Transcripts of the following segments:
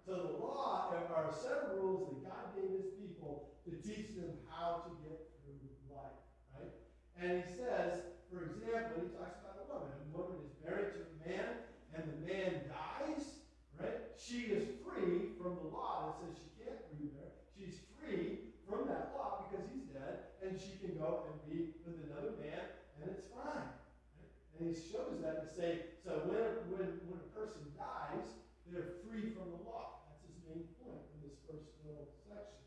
So the law are a set of rules that God gave his people to teach them how to get through life, right? And he says, for example, he talks about a woman. A woman is married to a man, and the man dies, right? She is free from the law that says she can't remarry. She's free from that law because he's dead, and she can go and be with another man, and it's fine. Right? And he shows that to say, so when a person dies, they're free from the law. That's his main point in this first little section.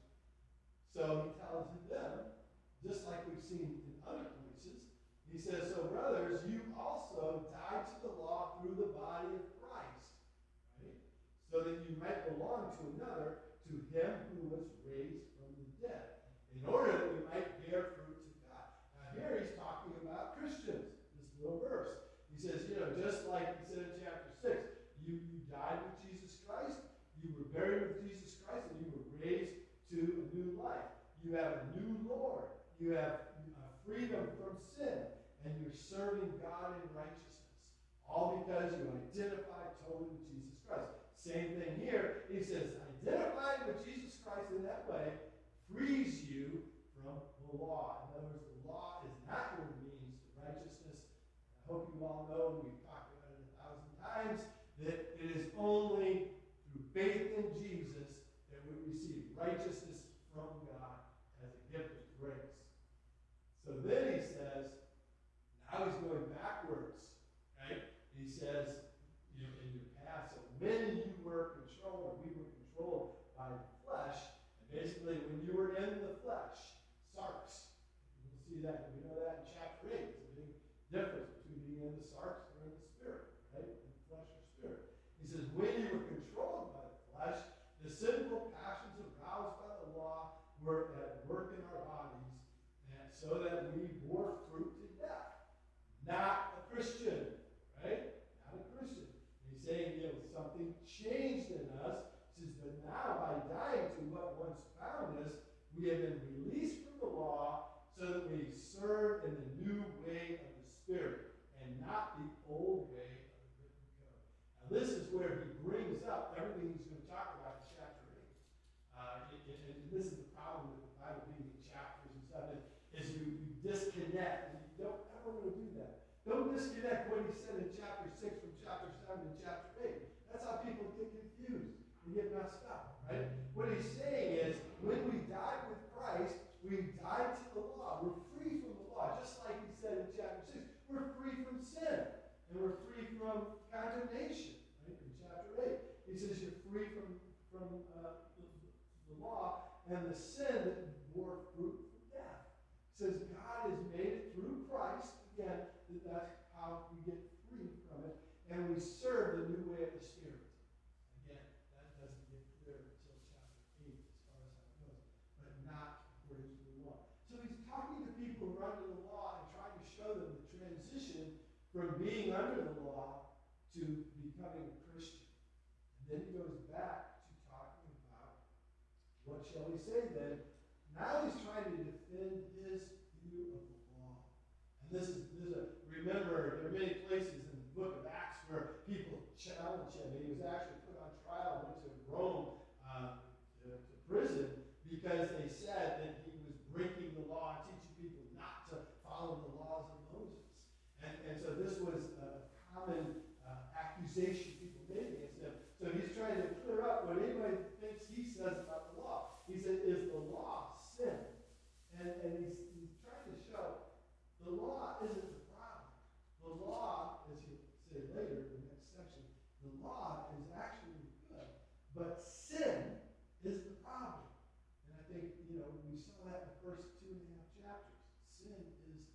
So he tells them, just like we've seen in other places, he says, so brothers, you also died to the law through the body of Christ, right? So that you might belong to another, to him who was raised from the dead, in order that we might bear fruit to God. Now here he's talking about Christians, this little verse. He says, just like he said in chapter 6, you died with Jesus Christ, you were buried with Jesus Christ, and you were raised to a new life. You have a new Lord. You have freedom from sin, and you're serving God in righteousness. All because you identify totally with Jesus Christ. Same thing here. He says, identifying with Jesus Christ in that way frees you from the law. In other words, the law is not your means to righteousness. I hope you all know, and we've talked about it 1,000 times, that it is only through faith in Jesus that we receive righteousness from God as a gift of grace. So then he says, now he's going backwards, right? He says, in your past, so when you were controlled, or we were controlled by the flesh, and basically when you were in the flesh, sarx. We'll see that, we know that in chapter 8. It's a big difference between being in the sarx or in the spirit, right? In the flesh or spirit. He says, when you were controlled by the flesh, the sinful passions aroused by the law were at work in our bodies, and so that we bore fruit to death. Not a Christian, right? Not a Christian. He's saying, something changed in us. He says, but now by dying to what once bound us, we have been released from the law so that we serve in the new way of the Spirit and not the old way of the written code. Now this is where he brings up everything he's going to talk about in chapter 8. And this is the problem with the Bible being in chapters and stuff, is you disconnect, and you don't ever want to do that. Don't disconnect what he said in chapter 6 from chapter 7 to chapter 8. That's how people get confused and get messed up, right? What he's saying is, when we died with Christ, we died to the law. We're free from the law. Just like he said in chapter 6, we're free from sin. And we're free from condemnation, right? In chapter 8, he says you're free from the law and the sin that bore fruit from death. He says God has made it through Christ, again, that's how we get free from it, and we serve the new way of the Spirit. Again, that doesn't get clear until chapter 8 as far as how it goes, but not according to the law. So he's talking to people who are under the law and trying to show them the transition from being under the law to becoming a Christian. And then he goes back to talking about, what shall we say then? Now he's trying to defend his view of the law. And remember, there are many places in the book of Acts where people challenge him. He was actually put on trial, went to Rome to prison, because they said that he was breaking the law and teaching people not to follow the laws of Moses. And so this was a common accusation people made against him. So he's trying to clear up what anybody thinks he says about the law. He said, is the law sin? And he's trying to show the law isn't the problem. The law, as he'll say later in the next section, the law is actually good. But sin is the problem. And I think, we saw that in the first 2.5 chapters. Sin is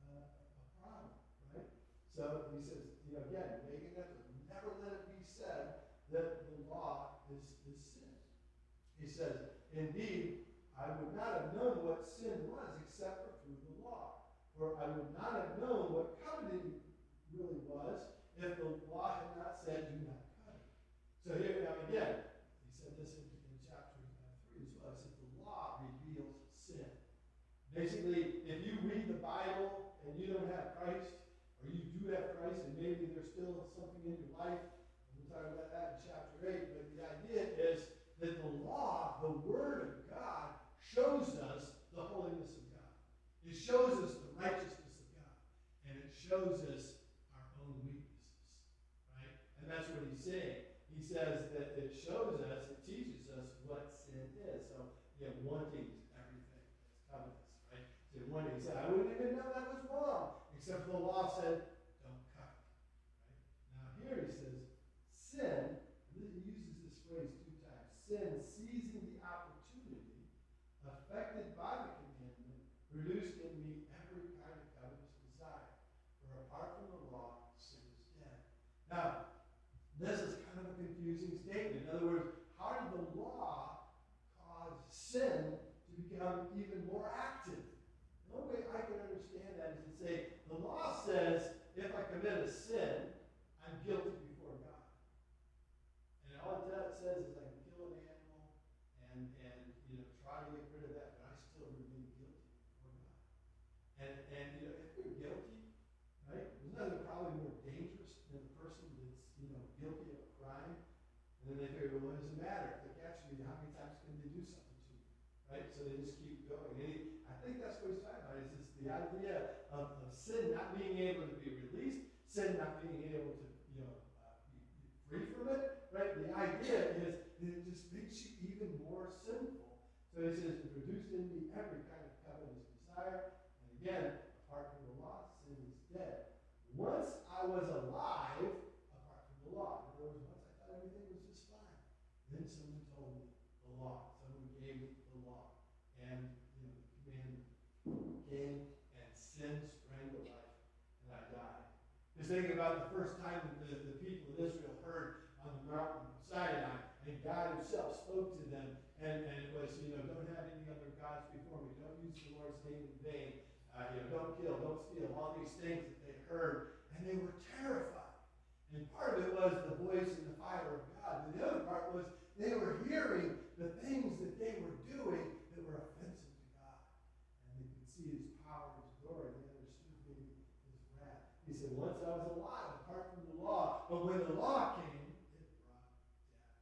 a problem, right? So he says, again, making that, never let it be said that the law is sin. He says, indeed, I would not have known what sin was except for through the law. For I would not have known what coveting really was if the law had not said, do not covet. So here, now again, he said this in chapter 3 as well. He said the law reveals sin. Basically, if you read the Bible and you don't have Christ, or you do have Christ and maybe there's still something in your life, and we'll talk about that in chapter 8, but the idea is that the law, the Word of God, shows us the holiness of God. It shows us the righteousness of God. And it shows us our own weaknesses. Right? And that's what he's saying. He says that it shows us, it teaches us what sin is. So, wanting everything that's covetous, right? So wanting, he said, I wouldn't even know that was wrong, except for the law said, don't covet. Right? Now here he says, sin, and he uses this phrase 2 times, sin seizing the opportunity affected by the commandment produced in me every kind of covetous desire. For apart from the law, sin is dead. Now, this is kind of a confusing statement. In other words, how did the law cause sin to become even more active? The only way I can understand that is to say, the law says, if I commit a sin, I'm guilty before God. And all that says is I can kill an animal and try to get rid of that, but I still remain guilty before God. And if you're guilty, right, there's nothing probably more dangerous than the person that's, guilty of a crime. And then they figure, well, what does it matter? If they catch me, how many times can they do something to me? Right? So they just keep going. And I think that's what he's talking about. It's just the idea of sin not being able to be released, sin not being able to, be free from it. Right? The idea is that it just makes you even more sinful. So he says, produced in me every kind of covetous desire. And again, apart from the law, sin is dead. Once I was alive, apart from the law. In other words, once I thought everything was just fine, then someone told me the law. Someone gave me the law. And, the commandment came and sin sprang to life, and I died. Just thinking about the first time that the people of Israel heard on the mountain of Sinai, and God himself spoke to them, and it was, don't have any other gods before me. Don't use the Lord's name in vain. Don't kill, don't steal, all these things that they heard, and they were terrified. And part of it was the voice and the fire of God. But the other part was they were hearing the things that they were doing that were offensive to God. And they could see his power and his glory. They understood maybe his wrath. He said, once I was alive, apart from the law, but when the law came, it brought death.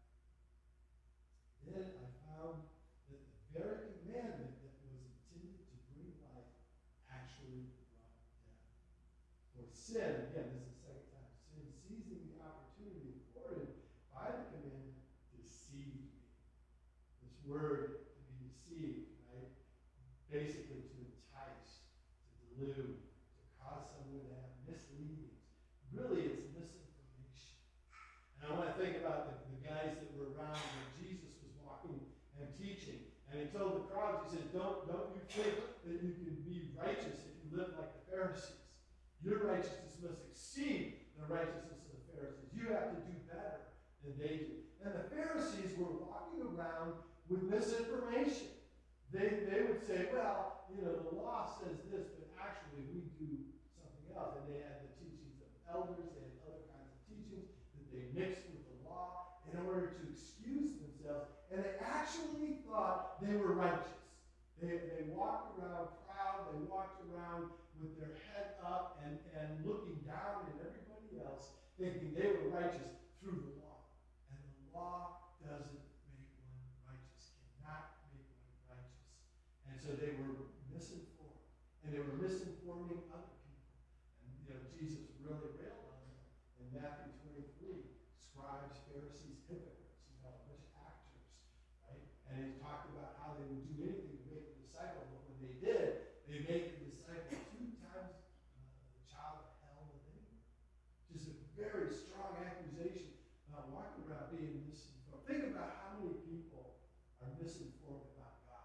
Then I found that the very commandment that was intended to bring life actually brought death. For sin, again, this is the second time, sin seizing the opportunity afforded by the commandment deceived me. This word, to be deceived, right? Basically to entice, to delude, to cause someone to have misleadings. Really, it's misinformation. And I want to think about the guys that were around when Jesus was walking and teaching. And he told the crowds, he said, don't you think that you can be righteous if you live like the Pharisees? Your righteousness must exceed the righteousness of the Pharisees. You have to do better than they do. And the Pharisees were walking around with misinformation. They would say, well, the law says this, but actually we do something else. And they had the teachings of elders, they had other kinds of teachings that they mixed with the law in order to excuse themselves. And they actually thought they were righteous. They walked around proud, they walked around with their head up and looking down at everybody else, thinking they were righteous through the law. And the law doesn't make one righteous, cannot make one righteous. And so they were misinformed. And they were misinforming other people. And Jesus really railed on them in Matthew 23. Scribes, Pharisees, hypocrites, a bunch of actors, right? And he talked about how they would do anything to make a disciple, but when they did, they made the disciple 2 times the child of hell than they were. Just a very strong accusation about walking around being misinformed. Think about how many people are misinformed about God.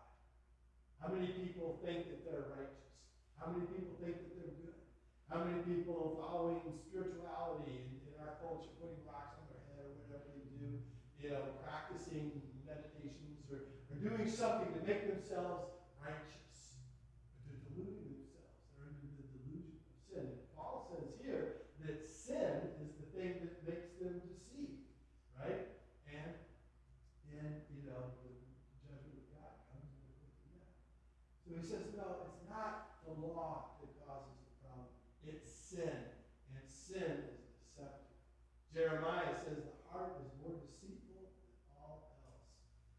How many people think that they're righteous? How many people think that they're good? How many people following spirituality in our culture, putting rocks on their head or whatever they do, practicing meditations or doing something to make themselves righteous. But they're deluding themselves. They're under the delusion of sin. And Paul says here that sin is the thing that makes them deceived, right? And then, the judgment of God comes and they put to death. So he says, no, it's not the law that causes the problem. It's sin. And sin is deceptive. Jeremiah says the heart is more deceitful than all else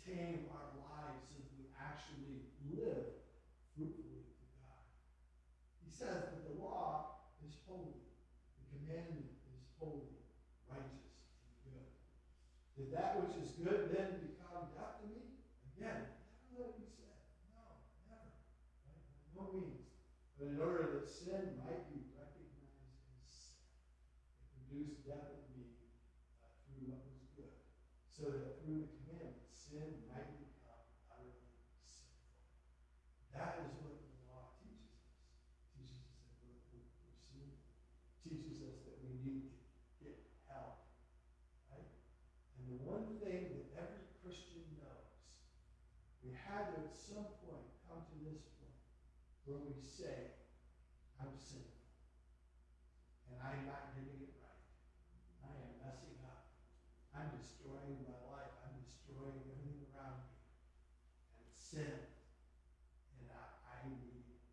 tame our lives so that we actually live fruitfully to God. He says that the law is holy. The commandment is holy, righteous, and good. Did that which is good then become death to me? Again, never let it be said. No, never. Right? By no means. But in order that sin might be recognized as sin, it produced death in me through what was good, so that through the commandment, sin might become utterly sinful. That is what the law teaches us. It teaches us that we're sinful. It teaches us that we need to get help. Right? And the one thing that every Christian knows, we had to at some point come to this point where we say, I'm sinful. And I'm not getting it right. I am messing up. I'm destroying my life. I'm destroying everything around me. And it's sin. And I need help.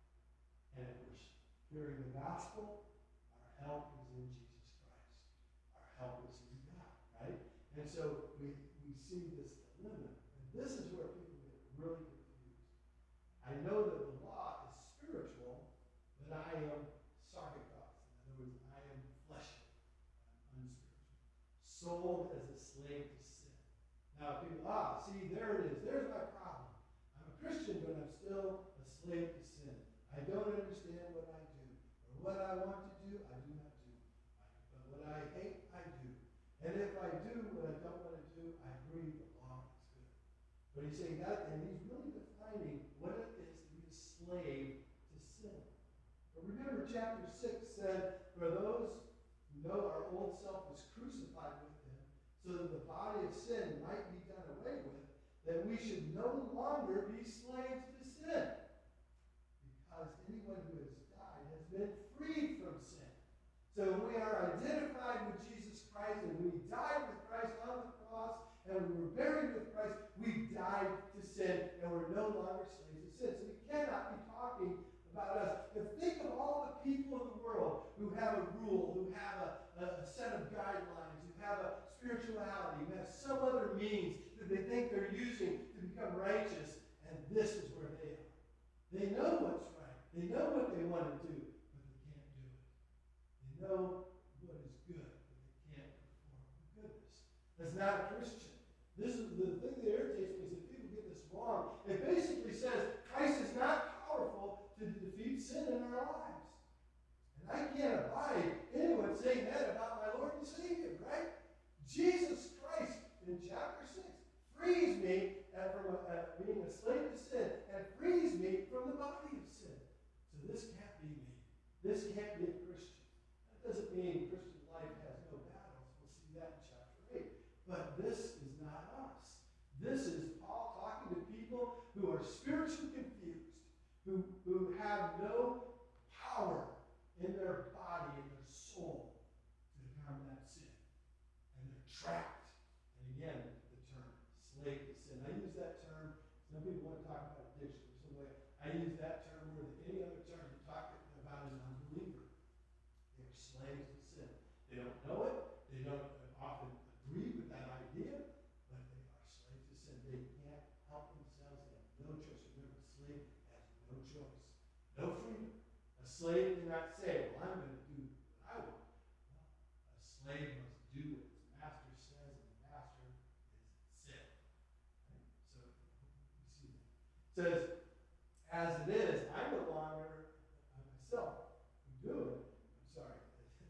And if we're hearing the gospel, our help is in Jesus Christ. Our help is in God, right? And so we see this dilemma. And this is where people get really confused. I know that the law is spiritual, but I am sarcophagus. In other words, I am fleshly. I'm unspiritual. Sold as a slave to sin. Now people, see, there it is. There's my problem. I'm a Christian, but I'm still a slave to sin. I don't understand what I do. Or what I want to do, I do not do. But what I hate, I do. And if I do what I don't want to do, I agree the law is good. But he's saying that, and he's really defining what it is to be a slave to sin. But remember, chapter 6 said, for those who know our old self was crucified with him, so that the body of sin might be done away with, that we should no longer be slaves to sin. Because anyone who has died has been freed from sin. So when we are identified with Jesus Christ, and we died with Christ on the cross, and we were buried with Christ, we died to sin, and we're no longer slaves to sin. So we cannot be talking about us. And think of all the people in the world who have a rule, who have a set of guidelines, who have a spirituality, who have some other means that they think they're using to become righteous, and this is where they are. They know what's right. They know what they want to do, but they can't do it. They know what is good, but they can't perform the goodness. That's not a Christian. This is the thing that irritates me is that people get this wrong. It basically says Christ is not powerful to defeat sin in our lives. And I can't abide anyone saying that about my Lord and Savior, right? Jesus Christ in chapter 6 frees me from being a slave to sin and frees me from the body of sin. So this can't be me. This can't be a Christian. That doesn't mean Christian life has no battles. We'll see that in chapter 8. But this is not us. This is Paul talking to people who are spiritually confused, who have no power in their body, in their soul, to combat sin. And they're trapped. And again, the term slave to sin. I use that term. Some people want to talk about addiction or some way. I use that term more than any other term to talk about an unbeliever. They're slaves to sin. They don't know it. They don't often agree with that idea, but they are slaves to sin. They can't help themselves. They have no choice. Remember, a slave has no choice. No freedom. A slave cannot say, well, I'm going to do what I want. No. A slave must do what his master says, and the master is sin. Right? So, you see that. It says, as it is, I no longer myself who do it. I'm sorry.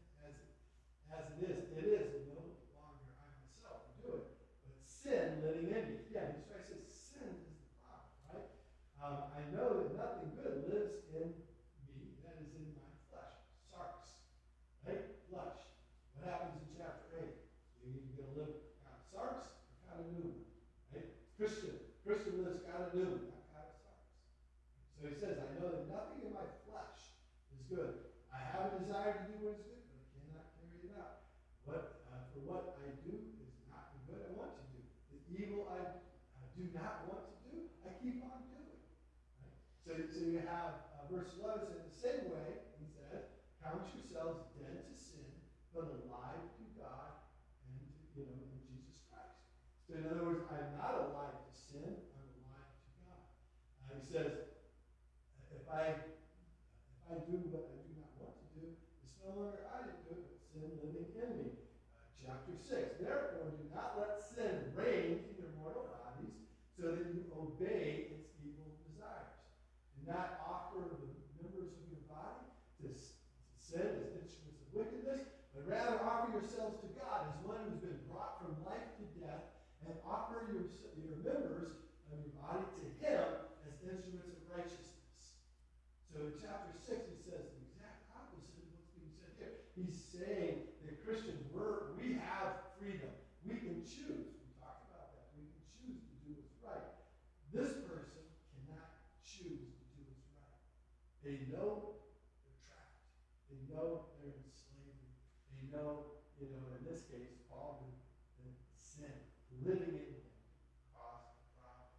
As it is no longer I myself who do it, but sin living in me. Yeah, he's right. Says sin is the problem, right? I know that nothing good lives in me, that is in my flesh. Sarx, right? Flesh. What happens in chapter 8? You're either going to live out of sarx or out of pneuma, right? Christian lives out of pneuma, not out of sarx. So he says, I know that nothing in my flesh is good. I have a desire to do what is good, but I cannot carry it out. For what I do is not the good I want to do. The evil I do not want to do, I keep on doing. Right? So you have verse 11 says, the same way, he says, count yourselves dead to sin, but alive to God and in Jesus Christ. So in other words, I'm not alive to sin, I'm alive to God. He says, if I do what I do not want to do, it's no longer I that do it, but sin living in me. Chapter 6, therefore do not let sin reign in your mortal bodies, so that you obey its evil desires. Do not offer the members of your body to sin as instruments of wickedness, but rather offer yourselves to God as one who's been brought from life to death, and offer your members of your body to Him as instruments of righteousness. So in chapter 6, he says the exact opposite of what's being said here. He's saying that Christians, we have freedom. We can choose. We talked about that. We can choose to do what's right. This person cannot choose to do what's right. They know they're trapped. They know they're in slavery. They know, in this case, Paul, that sin, living in him, caused the problem.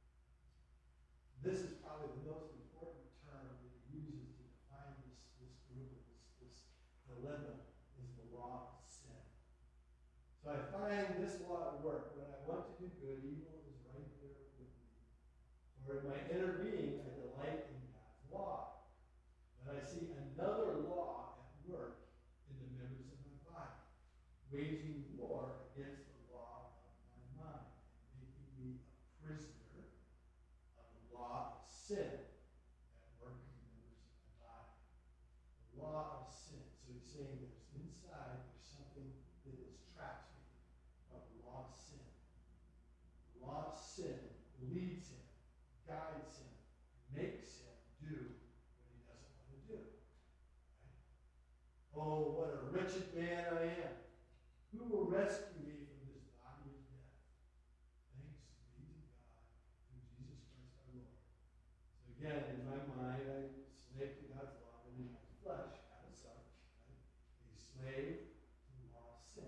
This is probably the most important term that he uses to define this group, this dilemma, is the law of sin. So I find this law at work. When I want to do good, evil is right there with me. For in my inner being, I delight in God's law. But I see another law at work in the members of my body, waging war against the law of my mind, and making me a prisoner of the law of sin at work in the members of my body. The law of sin. So he's saying there's inside, there's something that has trapped me. The law of sin. The law of sin leads him, guides him, makes him do what he doesn't want to do. Right? Oh, what a wretched man I am. Who will rescue me from this body of death? Thanks be to God through Jesus Christ our Lord. So again, in my mind, I'm a slave to God's law, but in my flesh, as such, right, a slave to the law of sin.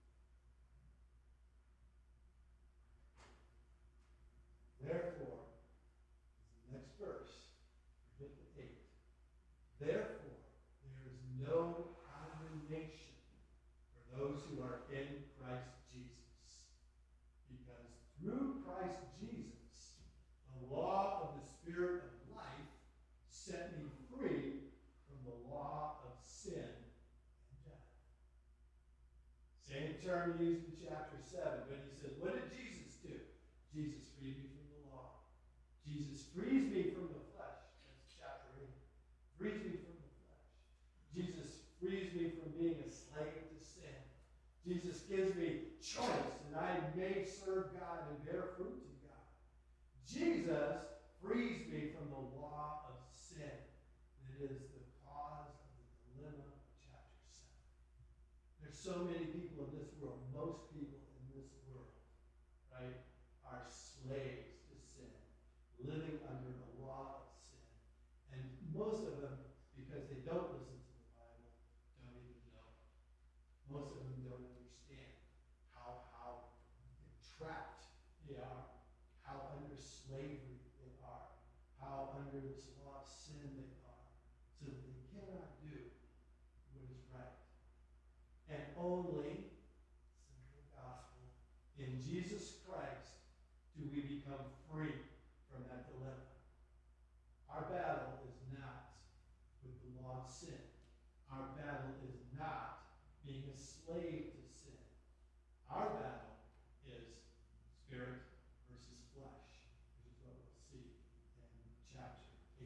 Therefore, is the next verse, forget the 8. Therefore, there is no condemnation for those who are in Christ Jesus. Because through Christ Jesus, the law of the Spirit of life set me free from the law of sin and death. Same term used in chapter 7, but he says, what did Jesus do? Jesus freed me from the law. Jesus frees me from the flesh. That's chapter 8. Frees me from the flesh. Jesus frees me from being a slave to sin. Jesus gives me choice, and I may serve God and bear fruit to God. Jesus frees me from the law of sin. That is the cause of the dilemma of chapter 7. There's so many people in this world, most people in this world, right, are slaves to sin, living under the law of sin. And most of them, because they don't listen to the Bible, don't even know. Most of them don't understand how trapped they are, how under slavery they are, how under this law of sin they are, so that they cannot do what is right. And only, simple gospel, in Jesus Christ do we become free from that dilemma. Our battle is not with the law of sin. Our battle is not being a slave to sin. Our battle is spirit versus flesh, which is what we'll see in chapter 8.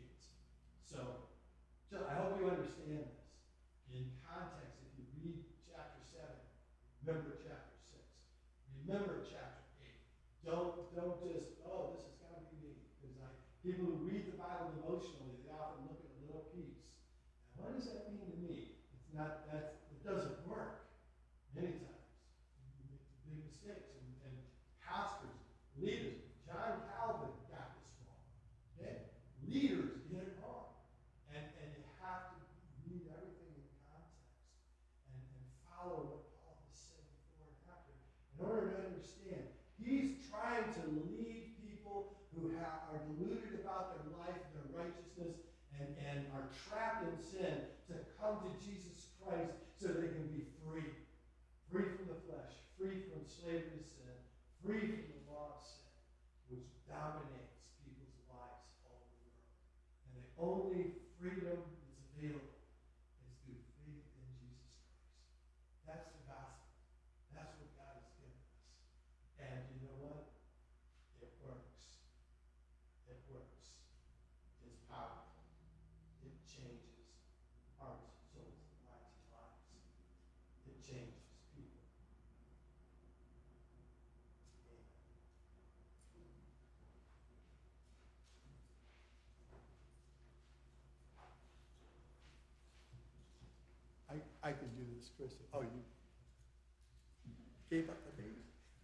So I hope you understand this. In context, if you read chapter 7, remember chapter 6. Remember chapter 8. Don't just, oh, this has got to be me. Because people who read the Bible devotionally, they often look at a little piece. And what does that mean to me? It's not, it doesn't work. Many times. You make big mistakes. And pastors, leaders, John Calvin got this wrong. Okay? Leaders get it wrong. And you have to read everything in context and follow what Paul has said before and after. In order to understand, he's trying to lead people who are deluded about their life, their righteousness, and are trapped in sin to come to Jesus Christ so they can be free. Free from the flesh, free from slavery to sin, free from the law of sin, which dominates people's lives all over the world. And the only freedom that's available is through faith in Jesus Christ. That's the gospel. That's what God has given us. And you know what? It works. It works. It's powerful. It changes hearts, souls, minds, and lives. It changes people. I can do this, Chris. Oh, you gave up the baby.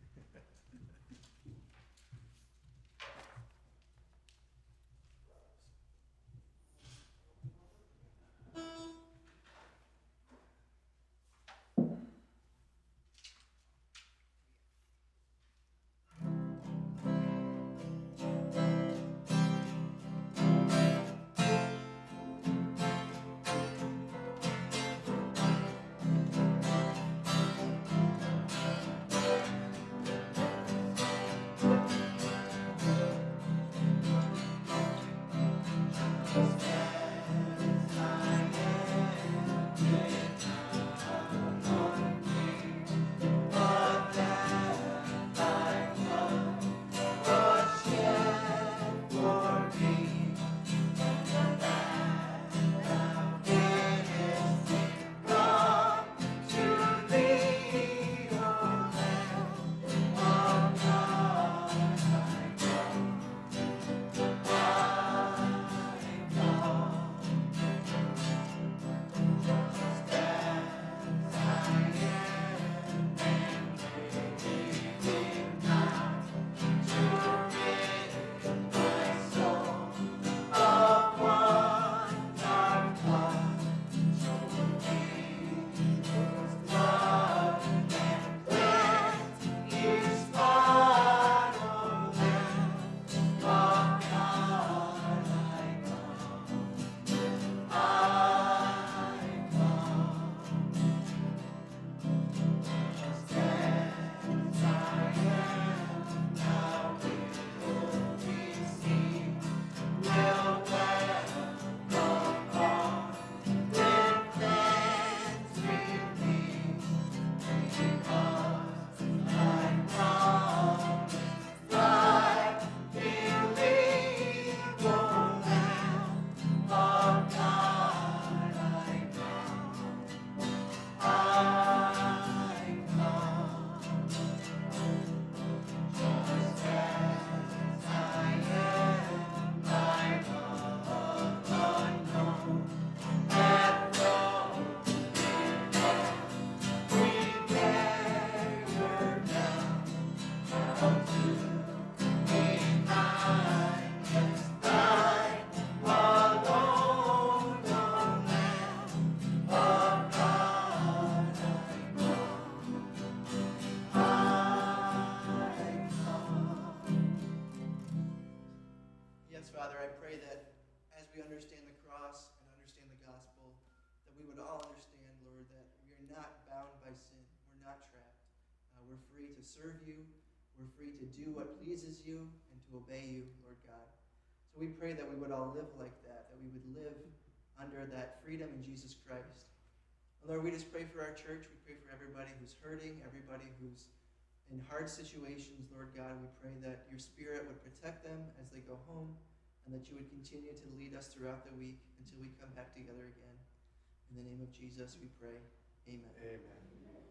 Father, I pray that as we understand the cross and understand the gospel, that we would all understand, Lord, that we are not bound by sin. We're not trapped. We're free to serve you. We're free to do what pleases you and to obey you, Lord God. So we pray that we would all live like that we would live under that freedom in Jesus Christ. And Lord, we just pray for our church. We pray for everybody who's hurting, everybody who's in hard situations, Lord God. We pray that your Spirit would protect them as they go home, and that you would continue to lead us throughout the week until we come back together again. In the name of Jesus we pray. Amen. Amen.